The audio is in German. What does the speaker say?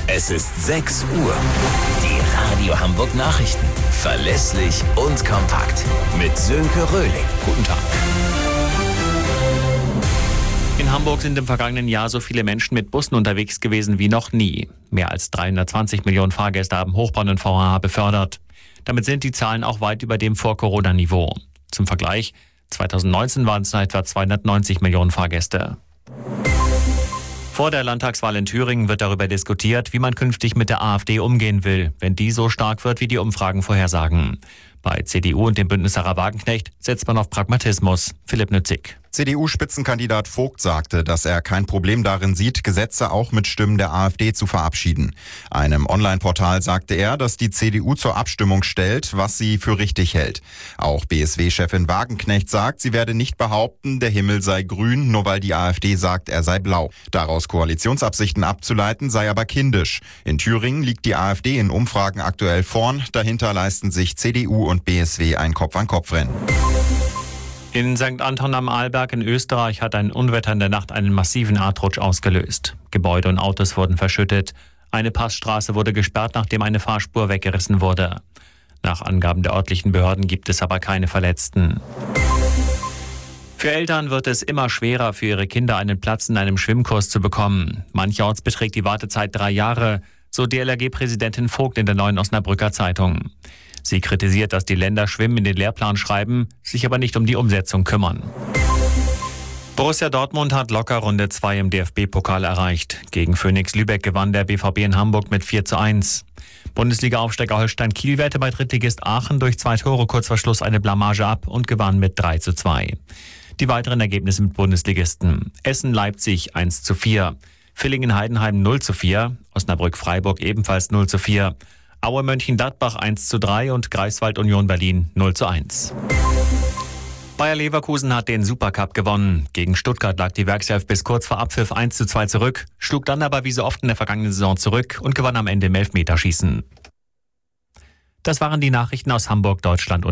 Es ist 6 Uhr. Die Radio Hamburg Nachrichten. Verlässlich und kompakt. Mit Sönke Röhling. Guten Tag. In Hamburg sind im vergangenen Jahr so viele Menschen mit Bussen unterwegs gewesen wie noch nie. Mehr als 320 Millionen Fahrgäste haben Hochbahn und VHH befördert. Damit sind die Zahlen auch weit über dem Vor-Corona-Niveau. Zum Vergleich, 2019 waren es etwa 290 Millionen Fahrgäste. Vor der Landtagswahl in Thüringen wird darüber diskutiert, wie man künftig mit der AfD umgehen will, wenn die so stark wird, wie die Umfragen vorhersagen. Bei CDU und dem Bündnis Sarah Wagenknecht setzt man auf Pragmatismus. Philipp Nützig. CDU-Spitzenkandidat Vogt sagte, dass er kein Problem darin sieht, Gesetze auch mit Stimmen der AfD zu verabschieden. Einem Online-Portal sagte er, dass die CDU zur Abstimmung stellt, was sie für richtig hält. Auch BSW-Chefin Wagenknecht sagt, sie werde nicht behaupten, der Himmel sei grün, nur weil die AfD sagt, er sei blau. Daraus Koalitionsabsichten abzuleiten, sei aber kindisch. In Thüringen liegt die AfD in Umfragen aktuell vorn. Dahinter leisten sich CDU und BSW ein Kopf-an-Kopf-Rennen. In St. Anton am Arlberg in Österreich hat ein Unwetter in der Nacht einen massiven Erdrutsch ausgelöst. Gebäude und Autos wurden verschüttet. Eine Passstraße wurde gesperrt, nachdem eine Fahrspur weggerissen wurde. Nach Angaben der örtlichen Behörden gibt es aber keine Verletzten. Für Eltern wird es immer schwerer, für ihre Kinder einen Platz in einem Schwimmkurs zu bekommen. Mancherorts beträgt die Wartezeit 3 Jahre, so DLRG-Präsidentin Vogt in der Neuen Osnabrücker Zeitung. Sie kritisiert, dass die Länder Schwimmen in den Lehrplan schreiben, sich aber nicht um die Umsetzung kümmern. Borussia Dortmund hat locker Runde 2 im DFB-Pokal erreicht. Gegen Phoenix Lübeck gewann der BVB in Hamburg mit 4:1. Bundesliga-Aufsteiger Holstein Kiel wehrte bei Drittligist Aachen durch 2 Tore kurz vor Schluss eine Blamage ab und gewann mit 3:2. Die weiteren Ergebnisse mit Bundesligisten: Essen-Leipzig 1:4, Villingen-Heidenheim 0:4, Osnabrück-Freiburg ebenfalls 0:4, Aue Mönchengladbach 1:3 und Greifswald Union Berlin 0:1. Bayer Leverkusen hat den Supercup gewonnen. Gegen Stuttgart lag die Werkself bis kurz vor Abpfiff 1:2 zurück, schlug dann aber wie so oft in der vergangenen Saison zurück und gewann am Ende im Elfmeterschießen. Das waren die Nachrichten aus Hamburg, Deutschland und